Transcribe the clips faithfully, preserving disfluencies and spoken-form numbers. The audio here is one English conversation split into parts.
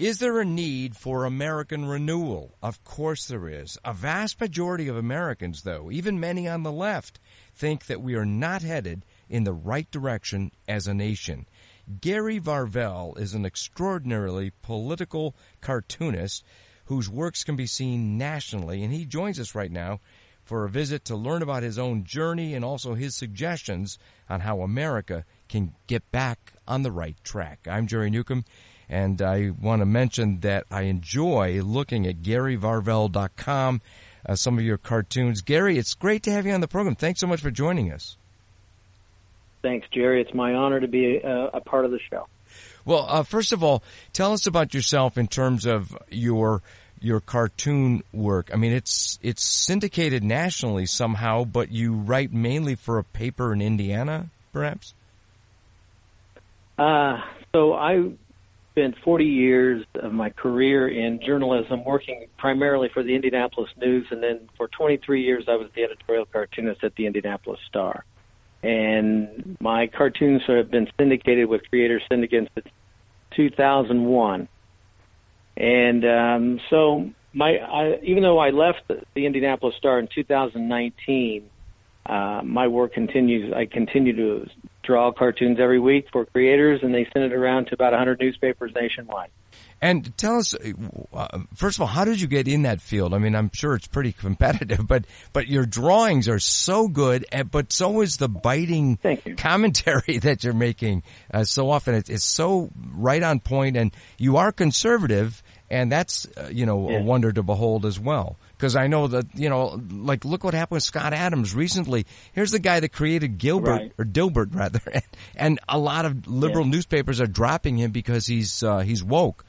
Is there a need for American renewal? Of course there is. A vast majority of Americans, though, even many on the left, think that we are not headed in the right direction as a nation. Gary Varvel is an extraordinarily political cartoonist whose works can be seen nationally, and he joins us right now for a visit to learn about his own journey and also his suggestions on how America can get back on the right track. I'm Jerry Newcomb, and I want to mention that I enjoy looking at Gary Varvel dot com, uh, some of your cartoons. Gary, it's great to have you on the program. Thanks so much for joining us. Thanks, Jerry. It's my honor to be a, a part of the show. Well, uh, first of all, tell us about yourself in terms of your your cartoon work. I mean, it's it's syndicated nationally somehow, but you write mainly for a paper in Indiana, perhaps? Uh, so I spent forty years of my career in journalism, working primarily for the Indianapolis News, and then for twenty-three years I was the editorial cartoonist at the Indianapolis Star. And my cartoons have been syndicated with Creator Syndicate since two thousand one. And um, so my I, even though I left the, the Indianapolis Star in two thousand nineteen, uh, my work continues. I continue to draw cartoons every week for creators, and they send it around to about one hundred newspapers nationwide. And tell us, uh, first of all, how did you get in that field? I mean, I'm sure it's pretty competitive, but but your drawings are so good, but so is the biting commentary that you're making. Uh, so often it, it's so right on point, and you are conservative, and that's, uh, you know, yeah. a wonder to behold as well. Because I know that, you know, like, look what happened with Scott Adams recently. Here's the guy that created Gilbert, right. or Dilbert, rather, and a lot of liberal yeah. newspapers are dropping him because he's uh, he's woke.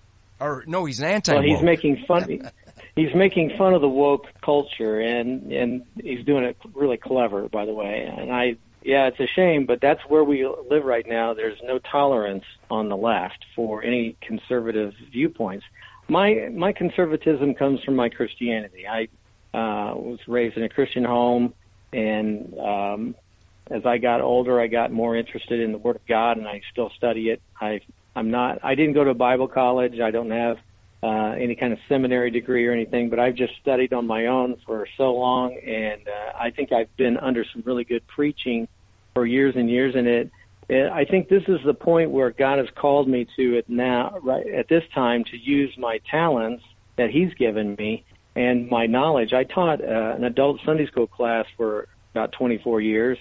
Or no, he's an anti-woke. Well, he's making fun. He's making fun of the woke culture, and and he's doing it really clever, by the way. And I, yeah, it's a shame, but that's where we live right now. There's no tolerance on the left for any conservative viewpoints. My my conservatism comes from my Christianity. I uh, was raised in a Christian home, and um, as I got older, I got more interested in the Word of God, and I still study it. I I'm not. I didn't go to Bible college. I don't have uh, any kind of seminary degree or anything, but I've just studied on my own for so long, and uh, I think I've been under some really good preaching for years and years. And it, it, I think this is the point where God has called me to it now, right at this time, to use my talents that He's given me and my knowledge. I taught uh, an adult Sunday school class for about twenty-four years.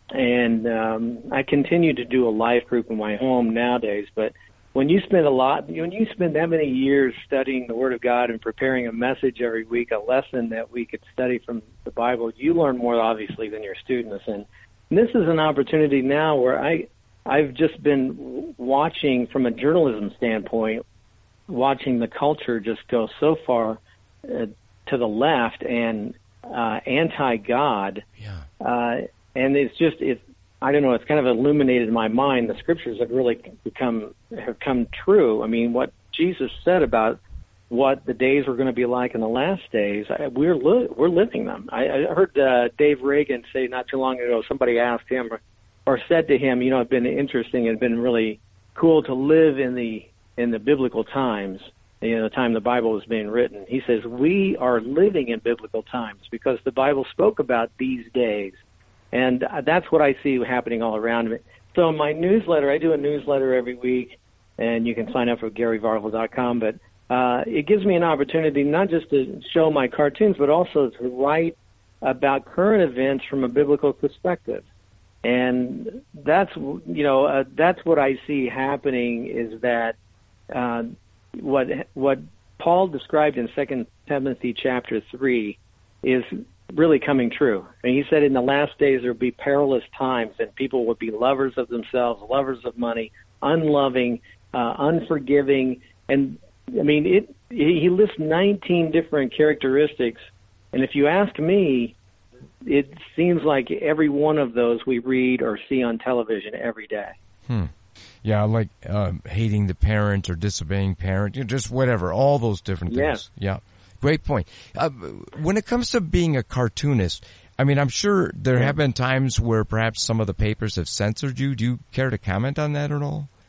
And um, I continue to do a life group in my home nowadays. But when you spend a lot, when you spend that many years studying the Word of God and preparing a message every week, a lesson that we could study from the Bible, you learn more, obviously, than your students. And this is an opportunity now where I, I've just been watching, from a journalism standpoint, watching the culture just go so far uh, to the left and uh, anti-God. Yeah. Uh, And it's just, it's, I don't know, it's kind of illuminated my mind. The scriptures have really become, have come true. I mean, what Jesus said about what the days were going to be like in the last days, I, we're li- we're living them. I, I heard uh, Dave Reagan say not too long ago, somebody asked him or, or said to him, you know, it's been interesting, it's been really cool to live in the in the biblical times, you know, the time the Bible was being written. He says, we are living in biblical times because the Bible spoke about these days. And that's what I see happening all around me. So my newsletter, I do a newsletter every week, and you can sign up for Gary Varvel dot com. But uh, it gives me an opportunity not just to show my cartoons, but also to write about current events from a biblical perspective. And that's, you know, uh, that's what I see happening is that uh, what what Paul described in Second Timothy chapter three is really coming true. And he said in the last days there would be perilous times, and people would be lovers of themselves, lovers of money, unloving, uh, unforgiving. And, I mean, it. he lists nineteen different characteristics. And if you ask me, it seems like every one of those we read or see on television every day. Hmm. Yeah, like uh, hating the parent or disobeying parent, you know, just whatever, all those different things. Yeah. Yeah. Great point. Uh, when it comes to being a cartoonist, I mean, I'm sure there have been times where perhaps some of the papers have censored you. Do you care to comment on that at all?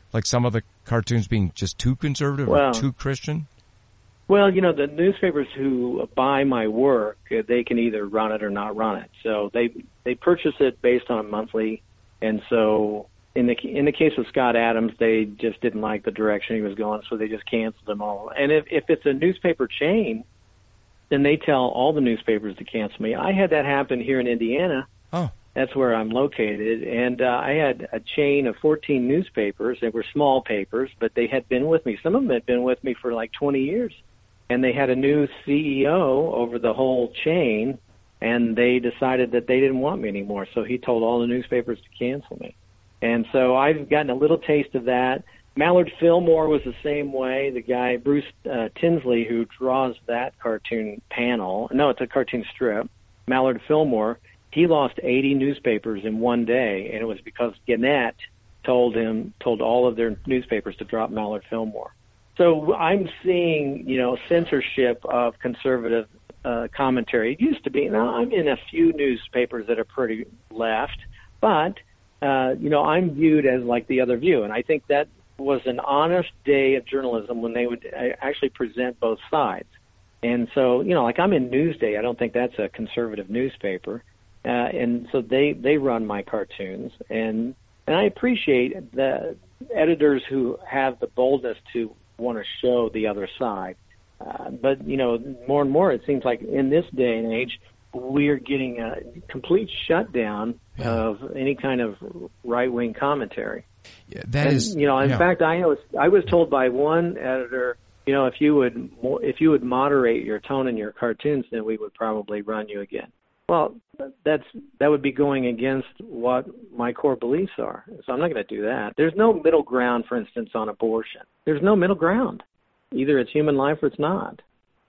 Like some of the cartoons being just too conservative well, or too Christian? Well, you know, the newspapers who buy my work, uh, they can either run it or not run it. So they they purchase it based on a monthly, and so in the in the case of Scott Adams, they just didn't like the direction he was going, so they just canceled them all. And if if it's a newspaper chain, then they tell all the newspapers to cancel me. I had that happen here in Indiana. Oh. That's where I'm located, and uh, I had a chain of fourteen newspapers. They were small papers, but they had been with me. Some of them had been with me for like twenty years. And they had a new C E O over the whole chain, and they decided that they didn't want me anymore. So he told all the newspapers to cancel me. And so I've gotten a little taste of that. Mallard Fillmore was the same way. The guy, Bruce uh, Tinsley, who draws that cartoon panel, no, it's a cartoon strip, Mallard Fillmore, he lost eighty newspapers in one day, and it was because Gannett told him, told all of their newspapers to drop Mallard Fillmore. So I'm seeing, you know, censorship of conservative uh, commentary. It used to be. Now I'm in a few newspapers that are pretty left, but, uh, you know, I'm viewed as like the other view. And I think that was an honest day of journalism when they would actually present both sides. And so, you know, like I'm in Newsday. I don't think that's a conservative newspaper. Uh, and so they, they run my cartoons. And, and I appreciate the editors who have the boldness to want to show the other side. Uh, but, you know, more and more it seems like in this day and age, we're getting a complete shutdown yeah. of any kind of right-wing commentary. Yeah, that and, is, you know, in yeah. fact, I was I was told by one editor, you know, if you would if you would moderate your tone in your cartoons, then we would probably run you again. Well, that's that would be going against what my core beliefs are. So I'm not going to do that. There's no middle ground, for instance, on abortion. There's no middle ground. Either it's human life or it's not.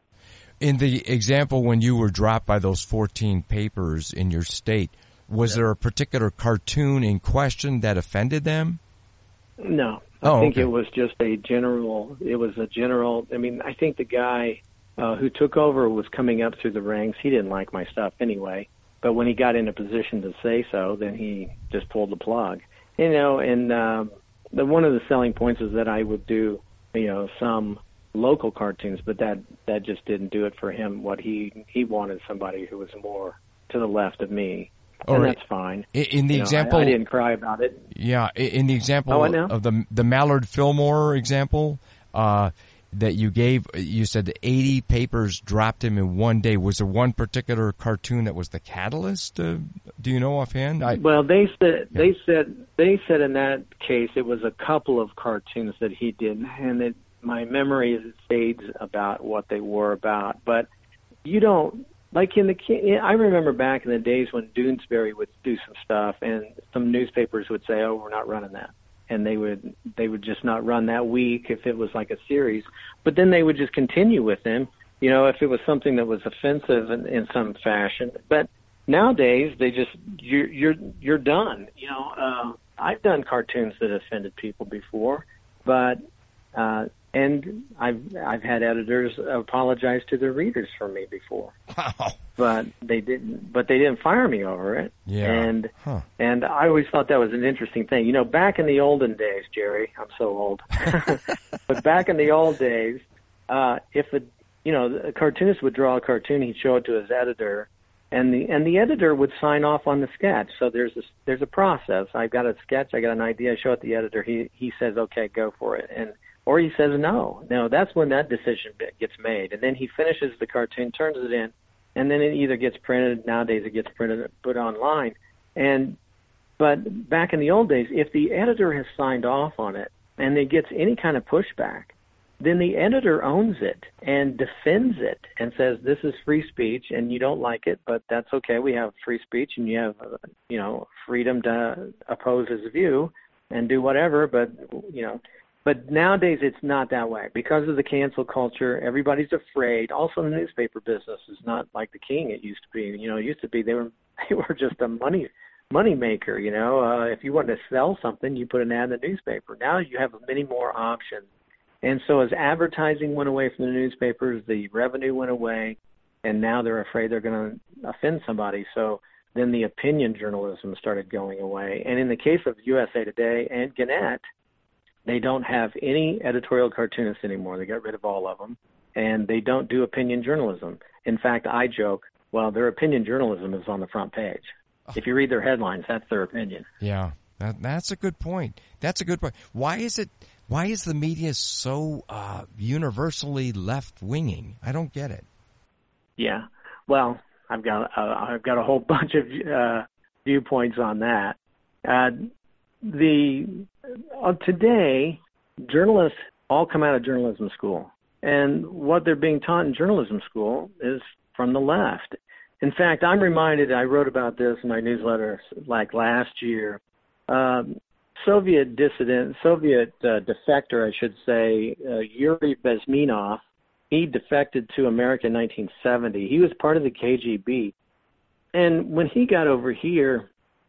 In the example when you were dropped by those fourteen papers in your state, was yeah. there a particular cartoon in question that offended them? No. I oh, think okay. it was just a general, it was a general, I mean, I think the guy uh, who took over was coming up through the ranks. He didn't like my stuff anyway. But when he got in a position to say so, then he just pulled the plug. You know, and uh, the, one of the selling points is that I would do, you know, some local cartoons, but that, that just didn't do it for him. What he he wanted somebody who was more to the left of me. All and right. that's fine. In, in the you example, know, I, I didn't cry about it. Yeah, in the example oh, of the the Mallard Fillmore example uh, that you gave, you said eighty papers dropped him in one day. Was there one particular cartoon that was the catalyst? Uh, do you know offhand? I, well, they said yeah. they said they said in that case it was a couple of cartoons that he did, and it, my memory fades about what they were about. But you don't. Like in the, I remember back in the days when Doonesbury would do some stuff, and some newspapers would say, "Oh, we're not running that," and they would they would just not run that week if it was like a series. But then they would just continue with them, you know, if it was something that was offensive in, in some fashion. But nowadays, they just you're you're you're done. You know, uh, I've done cartoons that offended people before, but. Uh, And I've I've had editors apologize to their readers for me before, wow. but they didn't. But they didn't fire me over it. Yeah. And huh. and I always thought that was an interesting thing. You know, back in the olden days, Jerry, I'm so old. But back in the old days, uh, if a you know a cartoonist would draw a cartoon, he'd show it to his editor, and the and the editor would sign off on the sketch. So there's a there's a process. I've got a sketch. I got an idea. I show it to the editor. He he says, okay, go for it. And Or he says no. No, that's when that decision gets made. And then he finishes the cartoon, turns it in, and then it either gets printed. Nowadays it gets printed, put online. And but back in the old days, if the editor has signed off on it and it gets any kind of pushback, then the editor owns it and defends it and says this is free speech and you don't like it, but that's okay. We have free speech and you have, you know, freedom to oppose his view and do whatever. But you know. But nowadays it's not that way. Because of the cancel culture, everybody's afraid. Also, the newspaper business is not like the king it used to be. You know, it used to be they were they were just a money money maker. You know, uh, if you wanted to sell something, you put an ad in the newspaper. Now you have many more options. And so as advertising went away from the newspapers, the revenue went away, and now they're afraid they're going to offend somebody. So then the opinion journalism started going away. And in the case of U S A Today and Gannett, They don't have any editorial cartoonists anymore. They got rid of all of them. And they don't do opinion journalism. In fact, I joke, well, their opinion journalism is on the front page. If you read their headlines, that's their opinion. Yeah, that, that's a good point. That's a good point. Why is it? Why is the media so uh, universally left-winging? I don't get it. Yeah, well, I've got uh, I've got a whole bunch of uh, viewpoints on that. Uh, the uh, today, journalists all come out of journalism school, and what they're being taught in journalism school is from the left. In fact, I'm reminded, I wrote about this in my newsletter like last year. Um, Soviet dissident, Soviet uh, defector, I should say, uh, Yuri Bezmenov, he defected to America in nineteen seventy. He was part of the K G B. And when he got over here,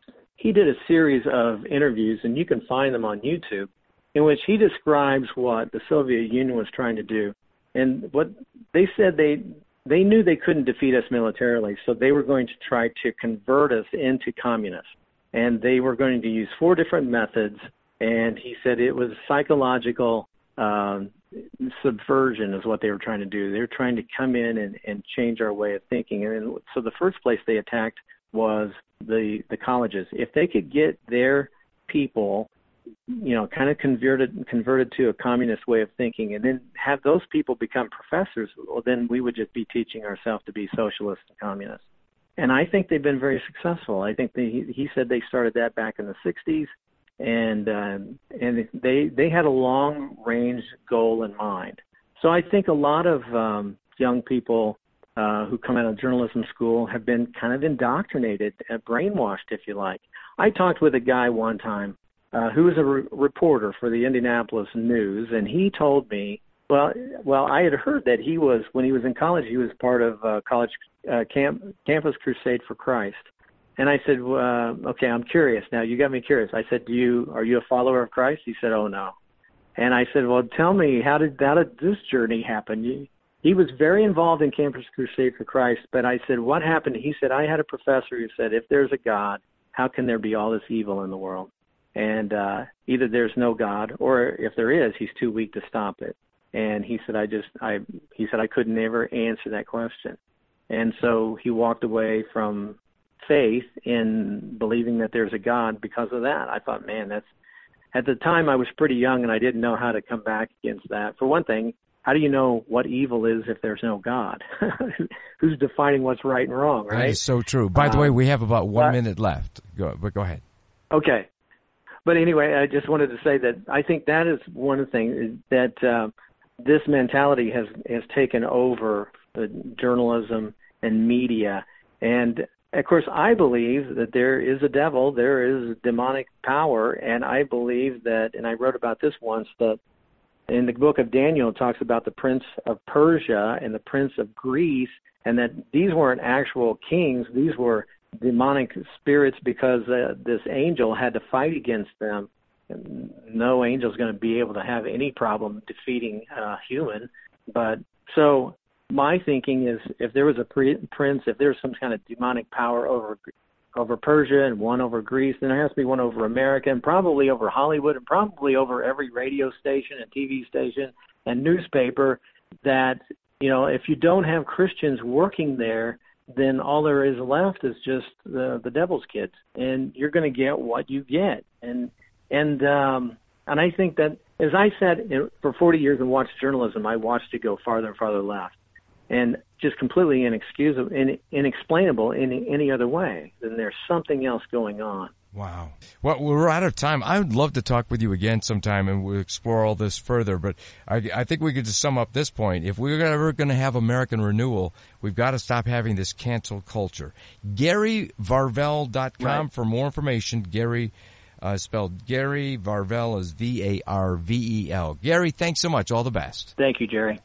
he did a series of interviews, and you can find them on YouTube, in which he describes what the Soviet Union was trying to do. And what they said they... They knew they couldn't defeat us militarily, so they were going to try to convert us into communists. And they were going to use four different methods, and he said it was psychological um, subversion is what they were trying to do. They were trying to come in and, and change our way of thinking. And so the first place they attacked was the, the colleges. If they could get their people, you know, kind of converted converted to a communist way of thinking, and then have those people become professors, well, then we would just be teaching ourselves to be socialists and communists. And I think they've been very successful. I think they, he, he said they started that back in the sixties, and uh, and they they had a long range goal in mind. So I think a lot of um, young people uh, who come out of journalism school have been kind of indoctrinated, uh, brainwashed, if you like. I talked with a guy one time Uh, who was a re- reporter for the Indianapolis News, and he told me, well, well, I had heard that he was, when he was in college, he was part of uh, college uh, camp, Campus Crusade for Christ. And I said, uh, okay, I'm curious. Now, you got me curious. I said, do you, are you a follower of Christ? He said, oh, no. And I said, well, tell me, how did, how did this journey happen? You, he was very involved in Campus Crusade for Christ, but I said, what happened? He said, I had a professor who said, if there's a God, how can there be all this evil in the world? And uh, either there's no God, or if there is, he's too weak to stop it. And he said, I just, I, he said, I could never answer that question. And so he walked away from faith in believing that there's a God because of that. I thought, man, that's, at the time I was pretty young and I didn't know how to come back against that. For one thing, how do you know what evil is if there's no God? Who's defining what's right and wrong, right? That is so true. By the um, way, we have about one but, minute left. Go, but go ahead. Okay. But anyway, I just wanted to say that I think that is one of the things that uh, this mentality has, has taken over the journalism and media. And, of course, I believe that there is a devil, there is demonic power, and I believe that, and I wrote about this once, that in the book of Daniel it talks about the prince of Persia and the prince of Greece, and that these weren't actual kings, these were demonic spirits because uh, this angel had to fight against them. And no angel's going to be able to have any problem defeating a uh, human. But so my thinking is if there was a pre- prince, if there's some kind of demonic power over over Persia and one over Greece, then there has to be one over America and probably over Hollywood and probably over every radio station and T V station and newspaper that, you know, if you don't have Christians working there, then all there is left is just the, the devil's kids, and you're going to get what you get. And and um, and I think that, as I said, for forty years and watched journalism, I watched it go farther and farther left, and just completely inexcusable, in, inexplainable in any other way. Then there's something else going on. Wow. Well, we're out of time. I would love to talk with you again sometime and we'll explore all this further. But I, I think we could just sum up this point. If we're ever going to have American renewal, we've got to stop having this cancel culture. Gary Varvel dot com right. for more information. Gary, uh, spelled Gary Varvel is V A R V E L. Gary, thanks so much. All the best. Thank you, Jerry.